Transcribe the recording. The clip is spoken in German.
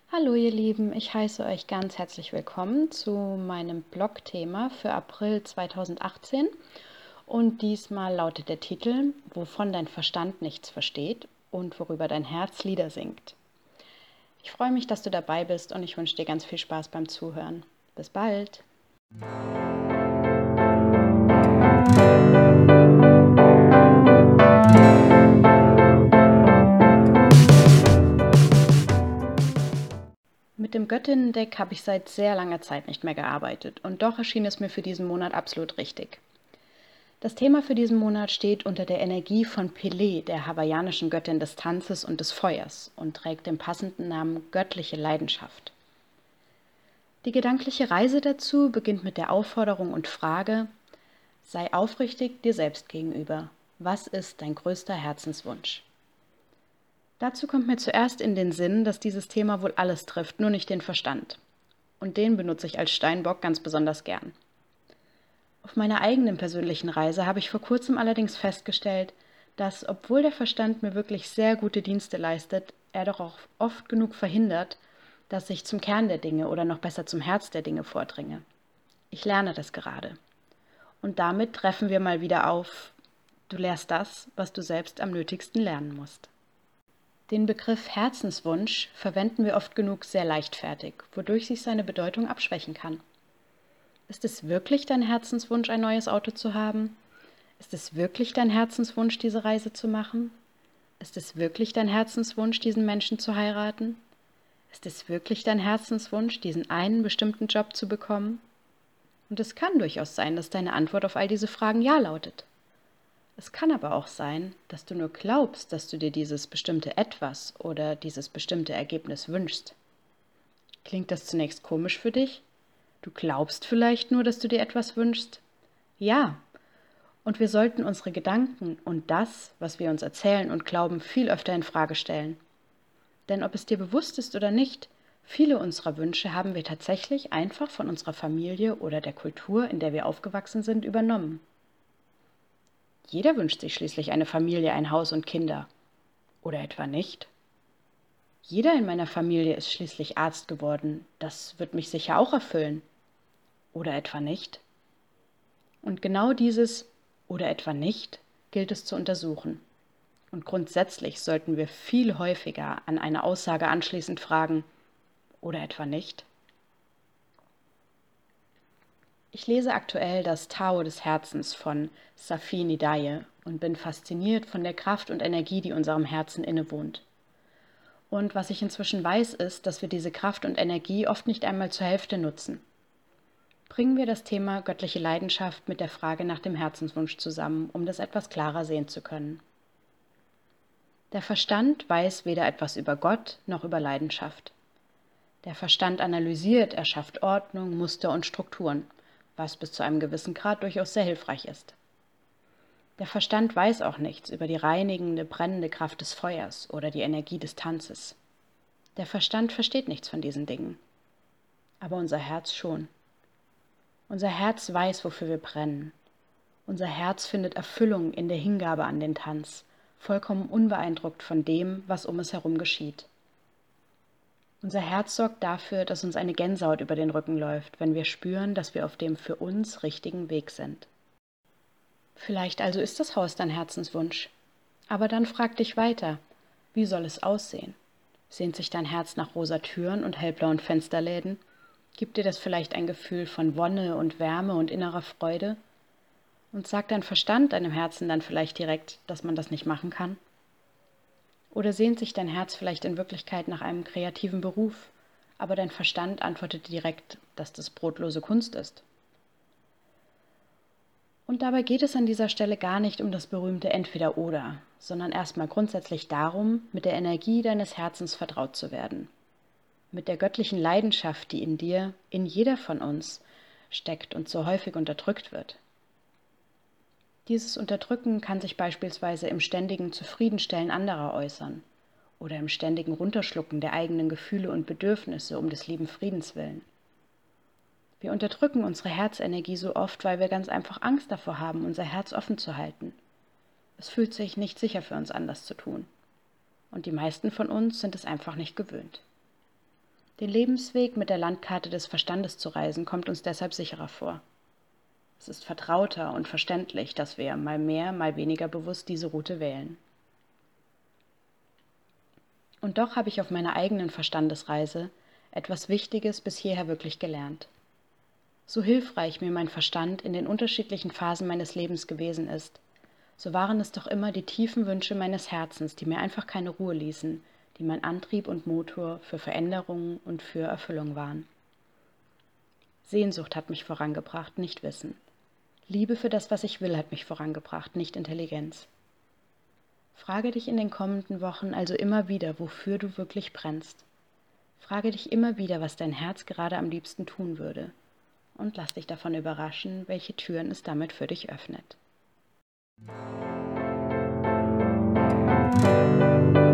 Hallo ihr Lieben, ich heiße euch ganz herzlich willkommen zu meinem Blogthema für April 2018 und diesmal lautet der Titel Wovon dein Verstand nichts versteht und worüber dein Herz Lieder singt. Ich freue mich, dass du dabei bist und ich wünsche dir ganz viel Spaß beim Zuhören. Bis bald! Mit dem Göttinnendeck habe ich seit sehr langer Zeit nicht mehr gearbeitet und doch erschien es mir für diesen Monat absolut richtig. Das Thema für diesen Monat steht unter der Energie von Pele, der hawaiianischen Göttin des Tanzes und des Feuers, und trägt den passenden Namen göttliche Leidenschaft. Die gedankliche Reise dazu beginnt mit der Aufforderung und Frage: Sei aufrichtig dir selbst gegenüber. Was ist dein größter Herzenswunsch? Dazu kommt mir zuerst in den Sinn, dass dieses Thema wohl alles trifft, nur nicht den Verstand. Und den benutze ich als Steinbock ganz besonders gern. Auf meiner eigenen persönlichen Reise habe ich vor kurzem allerdings festgestellt, dass, obwohl der Verstand mir wirklich sehr gute Dienste leistet, er doch auch oft genug verhindert, dass ich zum Kern der Dinge oder noch besser zum Herz der Dinge vordringe. Ich lerne das gerade. Und damit treffen wir mal wieder auf: Du lehrst das, was du selbst am nötigsten lernen musst. Den Begriff Herzenswunsch verwenden wir oft genug sehr leichtfertig, wodurch sich seine Bedeutung abschwächen kann. Ist es wirklich dein Herzenswunsch, ein neues Auto zu haben? Ist es wirklich dein Herzenswunsch, diese Reise zu machen? Ist es wirklich dein Herzenswunsch, diesen Menschen zu heiraten? Ist es wirklich dein Herzenswunsch, diesen einen bestimmten Job zu bekommen? Und es kann durchaus sein, dass deine Antwort auf all diese Fragen ja lautet. Es kann aber auch sein, dass du nur glaubst, dass du dir dieses bestimmte Etwas oder dieses bestimmte Ergebnis wünschst. Klingt das zunächst komisch für dich? Du glaubst vielleicht nur, dass du dir etwas wünschst? Ja, und wir sollten unsere Gedanken und das, was wir uns erzählen und glauben, viel öfter in Frage stellen. Denn ob es dir bewusst ist oder nicht, viele unserer Wünsche haben wir tatsächlich einfach von unserer Familie oder der Kultur, in der wir aufgewachsen sind, übernommen. Jeder wünscht sich schließlich eine Familie, ein Haus und Kinder. Oder etwa nicht? Jeder in meiner Familie ist schließlich Arzt geworden. Das wird mich sicher auch erfüllen. Oder etwa nicht? Und genau dieses oder etwa nicht gilt es zu untersuchen. Und grundsätzlich sollten wir viel häufiger an eine Aussage anschließend fragen: Oder etwa nicht? Ich lese aktuell das Tao des Herzens von Safi Nidaye und bin fasziniert von der Kraft und Energie, die unserem Herzen innewohnt. Und was ich inzwischen weiß, ist, dass wir diese Kraft und Energie oft nicht einmal zur Hälfte nutzen. Bringen wir das Thema göttliche Leidenschaft mit der Frage nach dem Herzenswunsch zusammen, um das etwas klarer sehen zu können. Der Verstand weiß weder etwas über Gott noch über Leidenschaft. Der Verstand analysiert, er schafft Ordnung, Muster und Strukturen, was bis zu einem gewissen Grad durchaus sehr hilfreich ist. Der Verstand weiß auch nichts über die reinigende, brennende Kraft des Feuers oder die Energie des Tanzes. Der Verstand versteht nichts von diesen Dingen. Aber unser Herz schon. Unser Herz weiß, wofür wir brennen. Unser Herz findet Erfüllung in der Hingabe an den Tanz, vollkommen unbeeindruckt von dem, was um es herum geschieht. Unser Herz sorgt dafür, dass uns eine Gänsehaut über den Rücken läuft, wenn wir spüren, dass wir auf dem für uns richtigen Weg sind. Vielleicht also ist das Haus dein Herzenswunsch. Aber dann frag dich weiter: Wie soll es aussehen? Sehnt sich dein Herz nach rosa Türen und hellblauen Fensterläden? Gibt dir das vielleicht ein Gefühl von Wonne und Wärme und innerer Freude? Und sagt dein Verstand deinem Herzen dann vielleicht direkt, dass man das nicht machen kann? Oder sehnt sich dein Herz vielleicht in Wirklichkeit nach einem kreativen Beruf, aber dein Verstand antwortet direkt, dass das brotlose Kunst ist? Und dabei geht es an dieser Stelle gar nicht um das berühmte Entweder-Oder, sondern erstmal grundsätzlich darum, mit der Energie deines Herzens vertraut zu werden. Mit der göttlichen Leidenschaft, die in dir, in jeder von uns, steckt und so häufig unterdrückt wird. Dieses Unterdrücken kann sich beispielsweise im ständigen Zufriedenstellen anderer äußern oder im ständigen Runterschlucken der eigenen Gefühle und Bedürfnisse um des lieben Friedens willen. Wir unterdrücken unsere Herzenergie so oft, weil wir ganz einfach Angst davor haben, unser Herz offen zu halten. Es fühlt sich nicht sicher für uns anders zu tun. Und die meisten von uns sind es einfach nicht gewöhnt. Den Lebensweg mit der Landkarte des Verstandes zu reisen, kommt uns deshalb sicherer vor. Es ist vertrauter und verständlich, dass wir mal mehr, mal weniger bewusst diese Route wählen. Und doch habe ich auf meiner eigenen Verstandesreise etwas Wichtiges bis hierher wirklich gelernt. So hilfreich mir mein Verstand in den unterschiedlichen Phasen meines Lebens gewesen ist, so waren es doch immer die tiefen Wünsche meines Herzens, die mir einfach keine Ruhe ließen, die mein Antrieb und Motor für Veränderungen und für Erfüllung waren. Sehnsucht hat mich vorangebracht, nicht Wissen. Liebe für das, was ich will, hat mich vorangebracht, nicht Intelligenz. Frage dich in den kommenden Wochen also immer wieder, wofür du wirklich brennst. Frage dich immer wieder, was dein Herz gerade am liebsten tun würde. Und lass dich davon überraschen, welche Türen es damit für dich öffnet.